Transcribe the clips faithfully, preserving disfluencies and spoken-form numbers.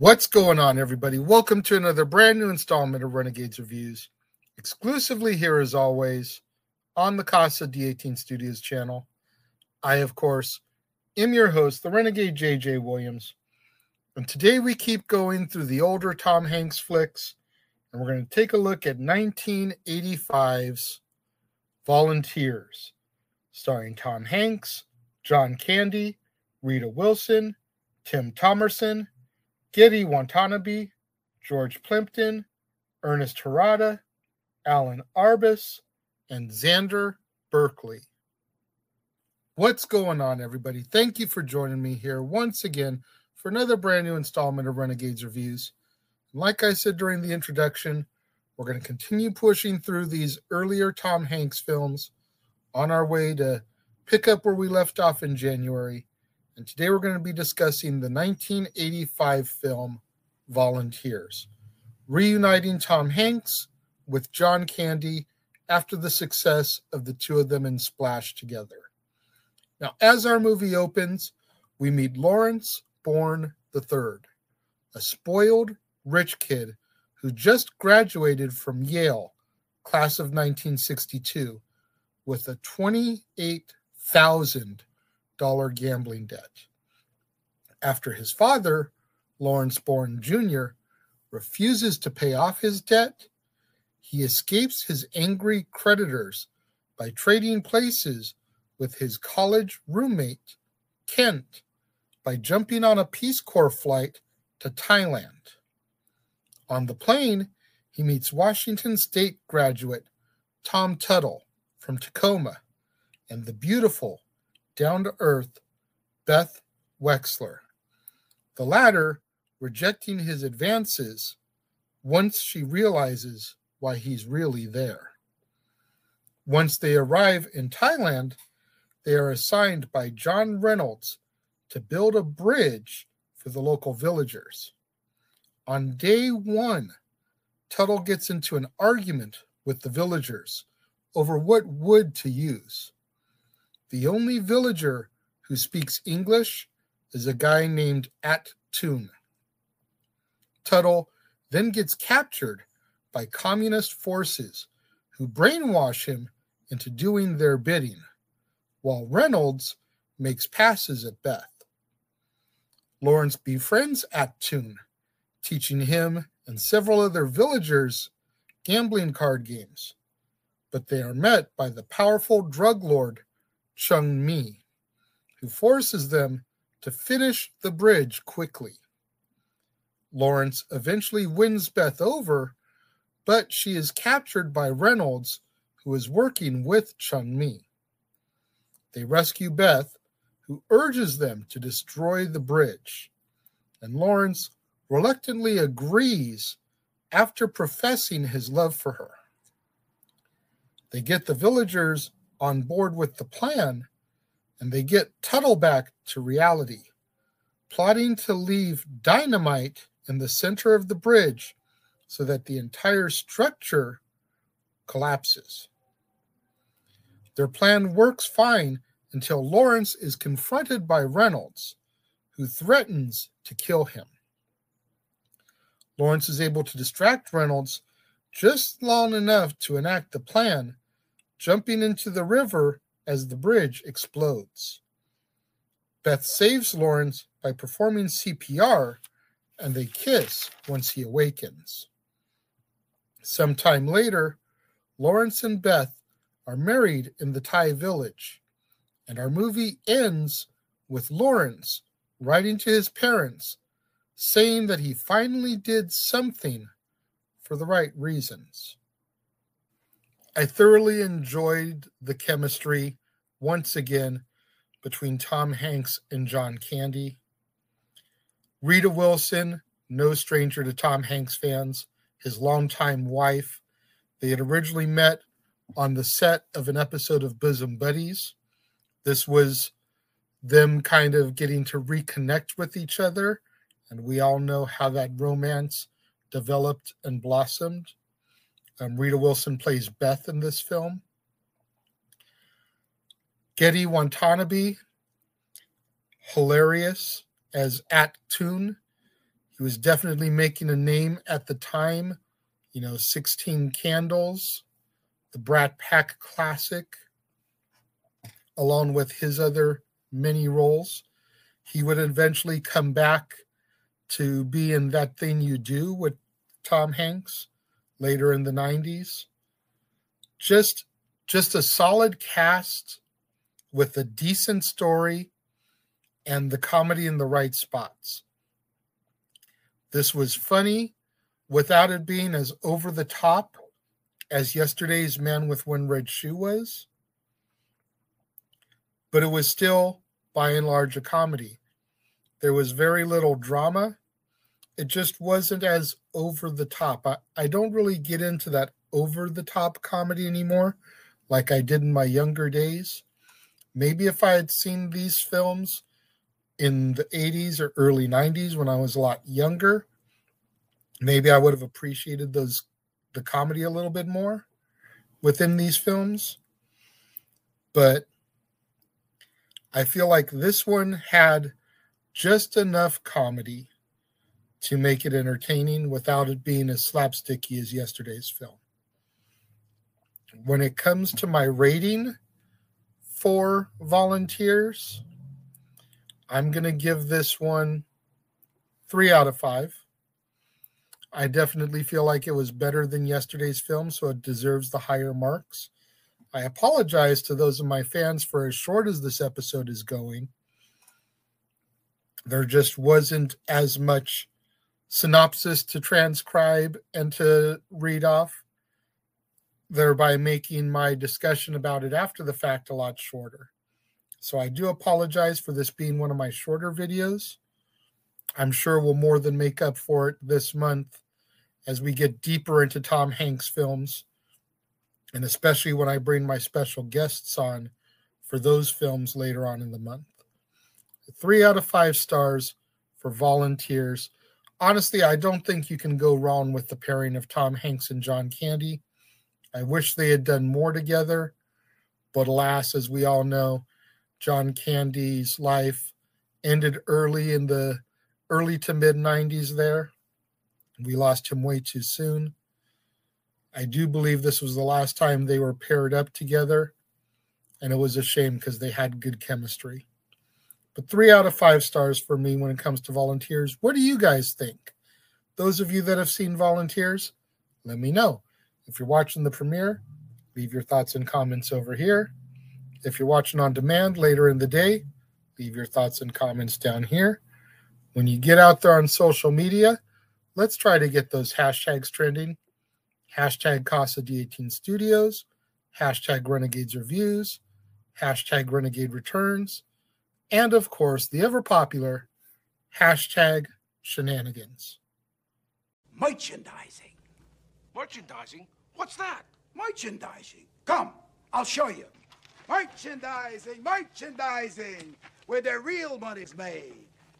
What's going on, everybody? Welcome to another brand new installment of Renegades Reviews, exclusively here as always on the Casa D eighteen Studios channel. I, of course, am your host, the Renegade J J Williams, and today we keep going through the older Tom Hanks flicks, and we're going to take a look at nineteen eighty-five's Volunteers, starring Tom Hanks, John Candy, Rita Wilson, Tim Thomerson, Gedde Watanabe, George Plimpton, Ernest Harada, Alan Arbus, and Xander Berkeley. What's going on, everybody? Thank you for joining me here once again for another brand new installment of Renegades Reviews. And like I said during the introduction, we're going to continue pushing through these earlier Tom Hanks films on our way to pick up where we left off in January. And today we're going to be discussing the nineteen eighty-five film Volunteers, reuniting Tom Hanks with John Candy after the success of the two of them in Splash together. Now, as our movie opens, we meet Lawrence Bourne the third, a spoiled, rich kid who just graduated from Yale, class of nineteen sixty-two, with a twenty-eight thousand dollars gambling debt. After his father, Lawrence Bourne Junior, refuses to pay off his debt, he escapes his angry creditors by trading places with his college roommate, Kent, by jumping on a Peace Corps flight to Thailand. On the plane, he meets Washington State graduate Tom Tuttle from Tacoma and the beautiful, down-to-earth Beth Wexler, the latter rejecting his advances once she realizes why he's really there. Once they arrive in Thailand, they are assigned by John Reynolds to build a bridge for the local villagers. On day one, Tuttle gets into an argument with the villagers over what wood to use. The only villager who speaks English is a guy named At Toon. Tuttle then gets captured by communist forces who brainwash him into doing their bidding, while Reynolds makes passes at Beth. Lawrence befriends At Toon, teaching him and several other villagers gambling card games, but they are met by the powerful drug lord Chung Mi, who forces them to finish the bridge quickly. Lawrence eventually wins Beth over, but she is captured by Reynolds, who is working with Chung Mi. They rescue Beth, who urges them to destroy the bridge, and Lawrence reluctantly agrees after professing his love for her. They get the villagers on board with the plan, and they get Tuttle back to reality, plotting to leave dynamite in the center of the bridge so that the entire structure collapses. Their plan works fine until Lawrence is confronted by Reynolds, who threatens to kill him. Lawrence is able to distract Reynolds just long enough to enact the plan, jumping into the river as the bridge explodes. Beth saves Lawrence by performing C P R, and they kiss once he awakens. Sometime later, Lawrence and Beth are married in the Thai village, and our movie ends with Lawrence writing to his parents, saying that he finally did something for the right reasons. I thoroughly enjoyed the chemistry, once again, between Tom Hanks and John Candy. Rita Wilson, no stranger to Tom Hanks fans, his longtime wife. They had originally met on the set of an episode of Bosom Buddies. This was them kind of getting to reconnect with each other, and we all know how that romance developed and blossomed. Um, Rita Wilson plays Beth in this film. Gedde Watanabe, hilarious as At Toon. He was definitely making a name at the time. You know, sixteen Candles, the Brat Pack classic, along with his other many roles. He would eventually come back to be in That Thing You Do with Tom Hanks later in the nineties. Just, just a solid cast with a decent story and the comedy in the right spots. This was funny without it being as over the top as yesterday's Man with One Red Shoe was, but it was still, by and large, a comedy. There was very little drama. It just wasn't as over the top. I, I don't really get into that over the top comedy anymore like I did in my younger days. Maybe if I had seen these films in the eighties or early nineties when I was a lot younger, maybe I would have appreciated those the comedy a little bit more within these films. But I feel like this one had just enough comedy to make it entertaining without it being as slapsticky as yesterday's film. When it comes to my rating for Volunteers, I'm going to give this one three out of five. I definitely feel like it was better than yesterday's film, so it deserves the higher marks. I apologize to those of my fans for as short as this episode is going. There just wasn't as much synopsis to transcribe and to read off, thereby making my discussion about it after the fact a lot shorter. So I do apologize for this being one of my shorter videos. I'm sure we'll more than make up for it this month as we get deeper into Tom Hanks films, and especially when I bring my special guests on for those films later on in the month. Three out of five stars for Volunteers. Honestly, I don't think you can go wrong with the pairing of Tom Hanks and John Candy. I wish they had done more together, but alas, as we all know, John Candy's life ended early in the early to mid nineties there. We lost him way too soon. I do believe this was the last time they were paired up together, and it was a shame because they had good chemistry. But three out of five stars for me when it comes to Volunteers. What do you guys think? Those of you that have seen Volunteers, let me know. If you're watching the premiere, leave your thoughts and comments over here. If you're watching on demand later in the day, leave your thoughts and comments down here. When you get out there on social media, let's try to get those hashtags trending. Hashtag Casa D eighteen Studios, hashtag Renegades Reviews, hashtag Renegade Returns, and of course, the ever popular hashtag Shenanigans. Merchandising. Merchandising? What's that? Merchandising. Come, I'll show you. Merchandising, merchandising, where the real money's made.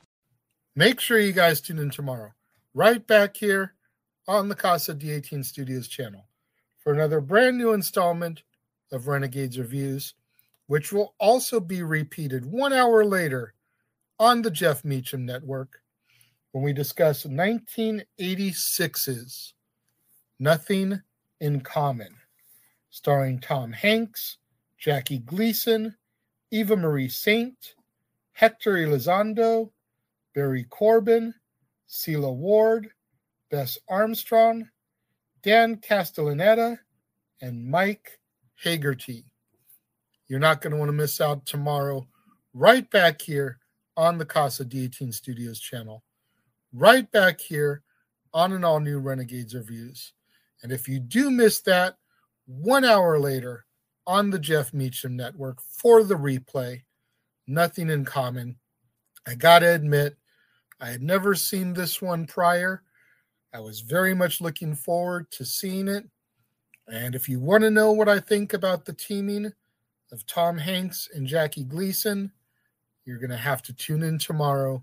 Make sure you guys tune in tomorrow, right back here on the Casa D eighteen Studios channel for another brand new installment of Renegades Reviews, which will also be repeated one hour later on the Jeff Meacham Network when we discuss nineteen eighty-six's Nothing in Common, starring Tom Hanks, Jackie Gleason, Eva Marie Saint, Hector Elizondo, Barry Corbin, Celia Ward, Bess Armstrong, Dan Castellaneta, and Mike Hagerty. You're not going to want to miss out tomorrow, right back here on the Casa D eighteen Studios channel, right back here on an all-new Renegades Reviews. And if you do miss that, one hour later on the Jeff Meacham Network for the replay, Nothing in Common. I got to admit, I had never seen this one prior. I was very much looking forward to seeing it. And if you want to know what I think about the teaming of Tom Hanks and Jackie Gleason, you're going to have to tune in tomorrow.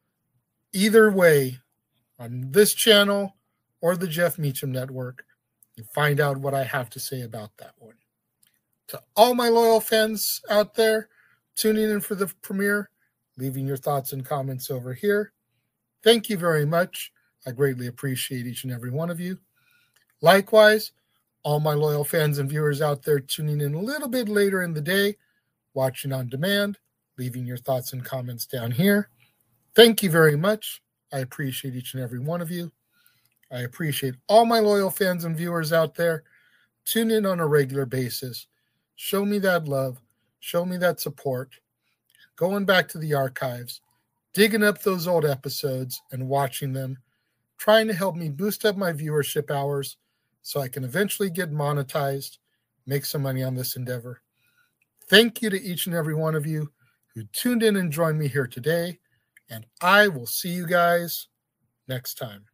Either way, on this channel or the Jeff Meacham Network, you find out what I have to say about that one. To all my loyal fans out there tuning in for the premiere, leaving your thoughts and comments over here. Thank you very much. I greatly appreciate each and every one of you. Likewise, all my loyal fans and viewers out there tuning in a little bit later in the day, watching on demand, leaving your thoughts and comments down here. Thank you very much. I appreciate each and every one of you. I appreciate all my loyal fans and viewers out there. Tune in on a regular basis. Show me that love. Show me that support. Going back to the archives, digging up those old episodes and watching them, trying to help me boost up my viewership hours so I can eventually get monetized, make some money on this endeavor. Thank you to each and every one of you who tuned in and joined me here today, and I will see you guys next time.